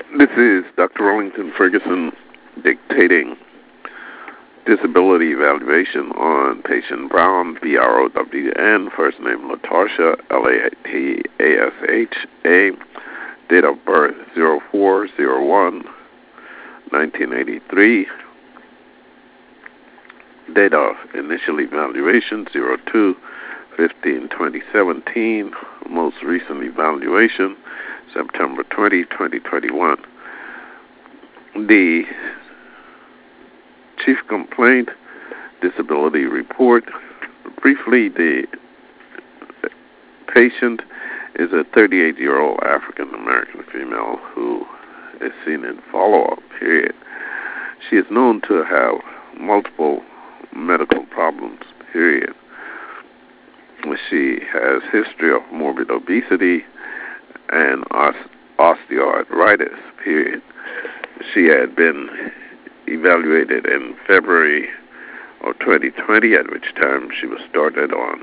This is Dr. Wellington Ferguson dictating disability evaluation on patient Brown, B-R-O-W-N, first name Latarsha, L-A-T-A-S-H-A, date of birth 04/01/1983, date of initial evaluation 02/15/2017, most recent evaluation September 20, 2021. The chief complaint, disability report. Briefly, the patient is a 38-year-old African-American female who is seen in follow-up period. She is known to have multiple medical problems, period. She has history of morbid obesity and osteoarthritis, period. She had been evaluated in February of 2020, at which time she was started on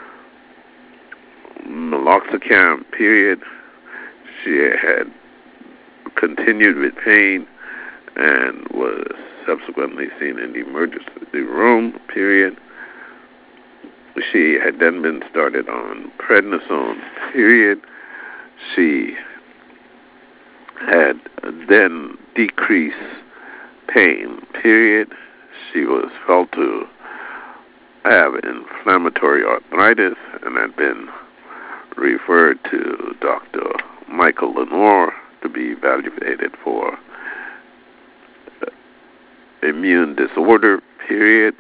meloxicam, period. She had continued with pain and was subsequently seen in the emergency room, period. She had then been started on prednisone, period. She had then decreased pain, period. She was felt to have inflammatory arthritis and had been referred to Dr. Michael Lenore to be evaluated for immune disorder, period.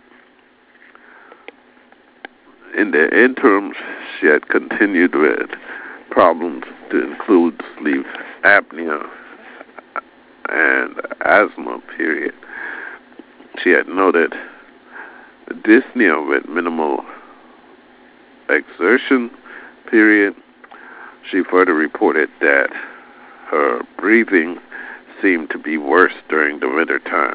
In the interim, she had continued with problems to include sleep apnea and asthma, period. She had noted dyspnea with minimal exertion, period. She further reported that her breathing seemed to be worse during the winter time.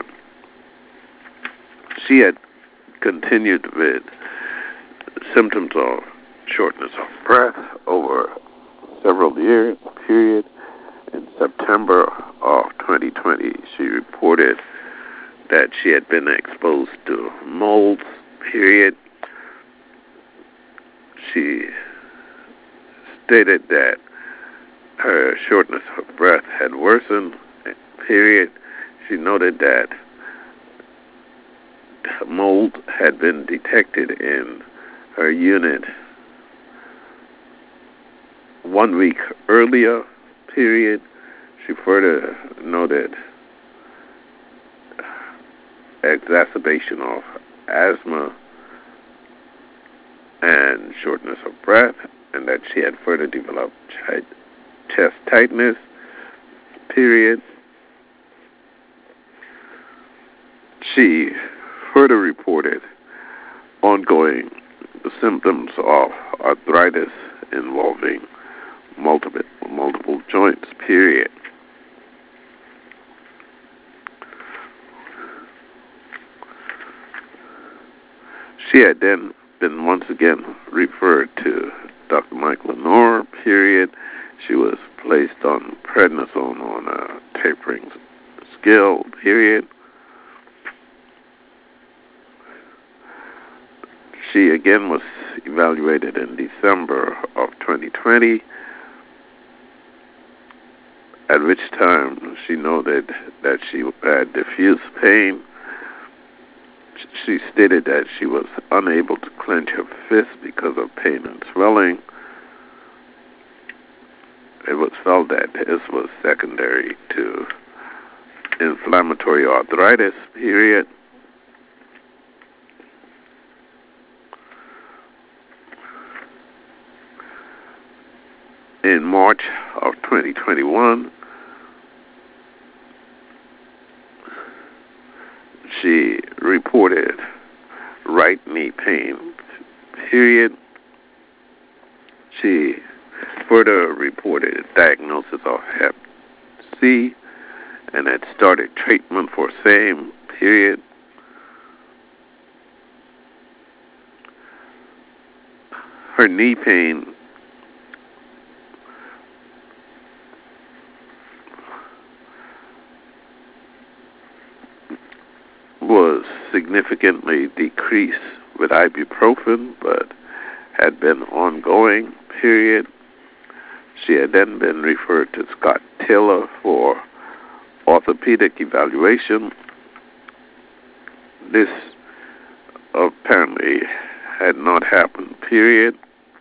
She had continued with symptoms of shortness of breath over several years, period. In September of 2020, she reported that she had been exposed to molds, period. She stated that her shortness of breath had worsened, period. She noted that mold had been detected in her unit 1 week earlier, period. She further noted exacerbation of asthma and shortness of breath, and that she had further developed chest tightness, period. She further reported ongoing symptoms of arthritis involving multiple joints, period. She had then been once again referred to Dr. Mike Lenore, period. She was placed on prednisone on a tapering scale, period. She again was evaluated in December of 2020, at which time she noted that she had diffuse pain. She stated that she was unable to clench her fist because of pain and swelling. It was felt that this was secondary to inflammatory arthritis, period. In March of 2021, she reported right knee pain, period. She further reported a diagnosis of Hep C and had started treatment for same, period. Her knee pain was significantly decreased with ibuprofen, but had been ongoing, period. She had then been referred to Scott Taylor for orthopedic evaluation. This apparently had not happened, period.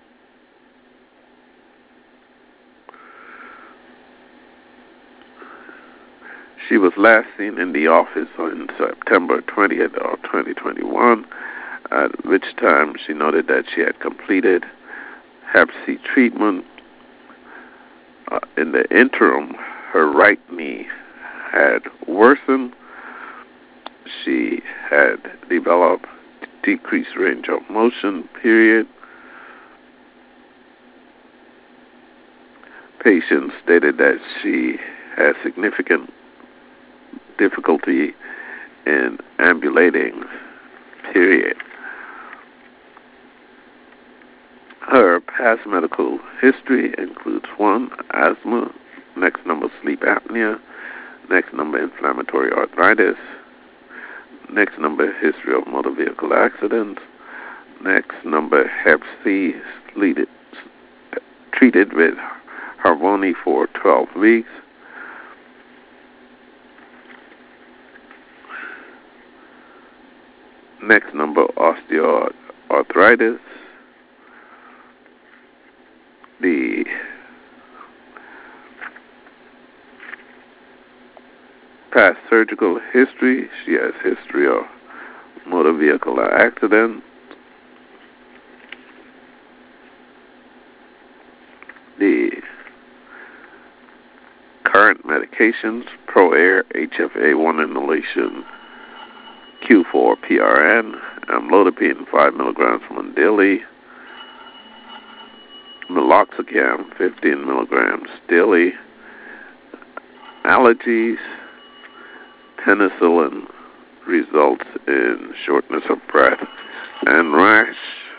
She was last seen in the office on September 20th of 2021, at which time she noted that she had completed Hep C treatment. In the interim, her right knee had worsened. She had developed decreased range of motion, period. Patient stated that she had significant difficulty in ambulating, period. Her past medical history includes 1, asthma, next number sleep apnea, next number inflammatory arthritis, next number history of motor vehicle accidents, next number Hep C treated with Harvoni for 12 weeks, next number osteoarthritis, the past surgical history. She has history of motor vehicle accident. The current medications: ProAir, HFA1 inhalation, Q4 PRN, amlodipine 5 milligrams once daily, meloxicam 15 milligrams daily, allergies. Penicillin results in shortness of breath and rash.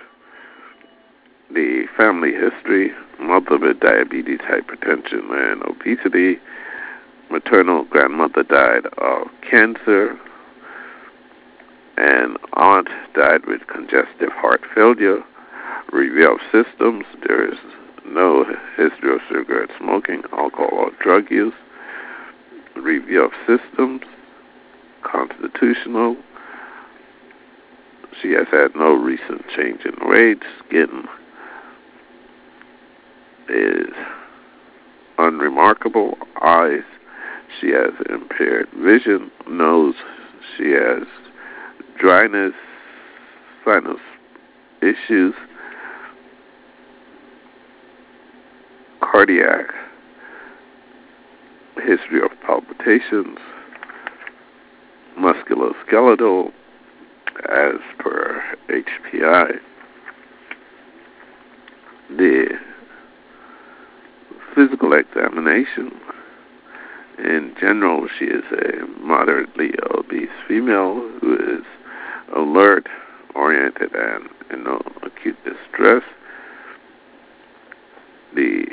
The family history: mother with diabetes, hypertension, and obesity. Maternal grandmother died of cancer. And aunt died with congestive heart failure. Review of systems: there is no history of cigarette smoking, alcohol, or drug use. Review of systems: constitutional. She has had no recent change in weight. Skin is unremarkable. Eyes: she has impaired vision. Nose: she has dryness, sinus issues. Cardiac history of palpitations. Musculoskeletal as per HPI. The physical examination: in general, she is a moderately obese female who is alert, oriented, and in no acute distress. The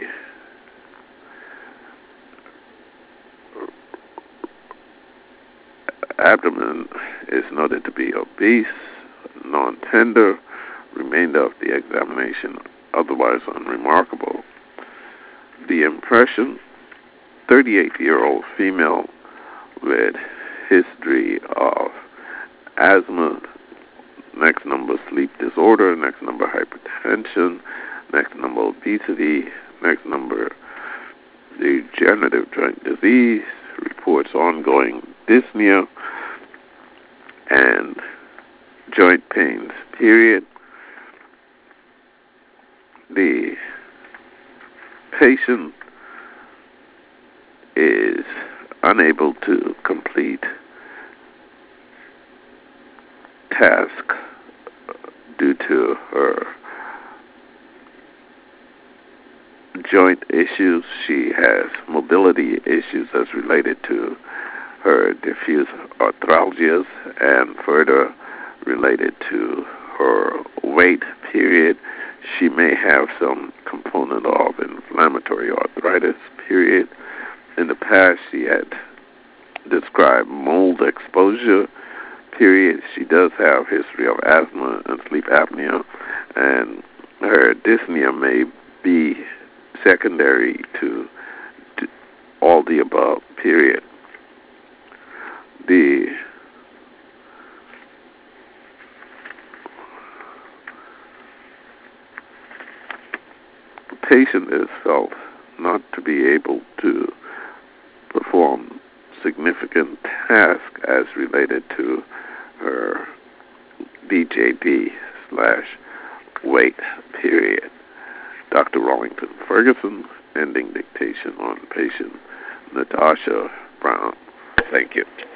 abdomen is noted to be obese, non-tender. Remainder of the examination otherwise unremarkable. The impression: 38-year-old female with history of asthma, next number sleep disorder, next number hypertension, next number obesity, next number degenerative joint disease, reports ongoing dyspnea and joint pains, period. The patient is unable to complete task due to her joint issues. She has mobility issues as related to her diffuse arthralgias and further related to her weight, period. She may have some component of inflammatory arthritis, period. In the past, she had described mold exposure period. She does have history of asthma and sleep apnea, and her dyspnea may be secondary to all the above, period. The patient is felt not to be able to perform significant tasks as related to her DJD/weight, period. Dr. Rawlington Ferguson, ending dictation on patient Natasha Brown. Thank you.